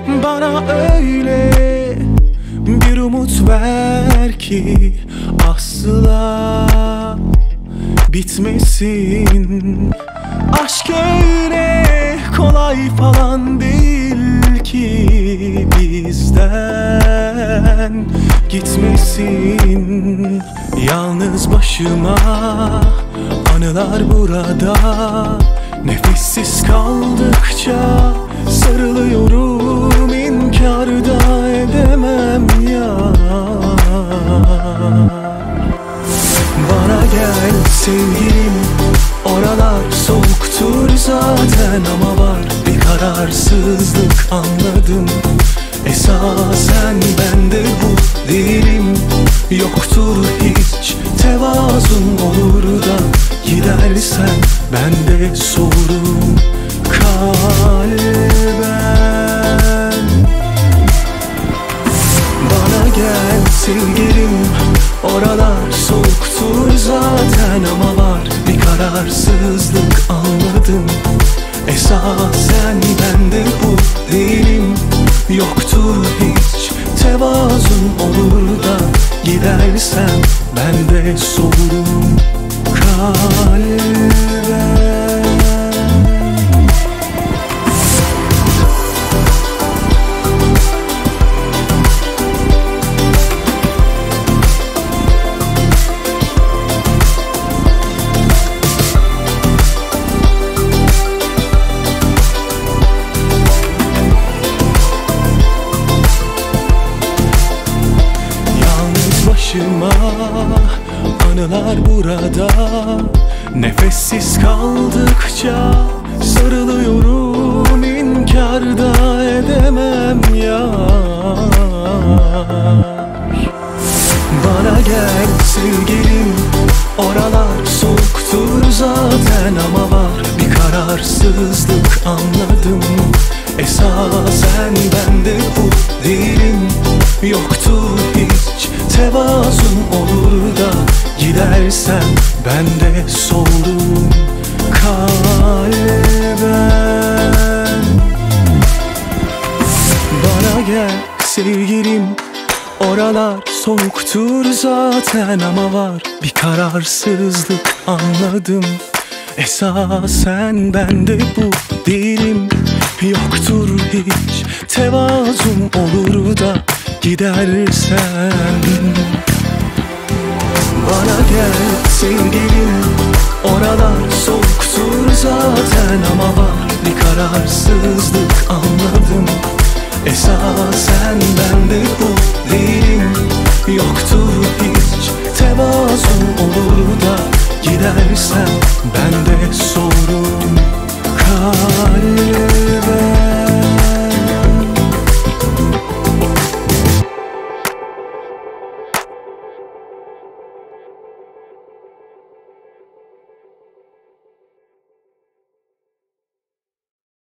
Bana öyle bir umut ver ki asla bitmesin. Aşk öyle kolay falan değil ki bizden gitmesin. Yalnız başıma anılar burada, nefessiz kaldıkça sarılıyorum, inkar da edemem ya. Bana gel sevgilim, oralar soğuktur zaten, ama var bir kararsızlık anladım. Esasen bende bu değilim, yoktur hiç tevazun, olur da gidersen ben de sorum kalben. Bana gel sevgilim, oralar soğuktur zaten, ama var bir kararsızlık anladım. Esasen bende bu değilim, yoktur hiç tevazun, olur da gidersen ben de sorum kalben. Başıma anılar burada, nefessiz kaldıkça sarılıyorum, inkar da edemem yar. Bana gel sevgilim, oralar soğuktur zaten, ama var bir kararsızlık anladım. Esasen bende bu değilim, yoktur hiç tevazun, olur da gidersen ben de sorum kalben. Bana gel sevgilim, oralar soğuktur zaten, ama var bir kararsızlık anladım. Esasen bende bu değilim, yoktur hiç tevazun, olur da gidersen. Bana gel sevgilim, oralar soğuktur zaten, ama var bir kararsızlık anladım. Esasen bende bu değilim, yoktur hiç tevazun, olur da gidersen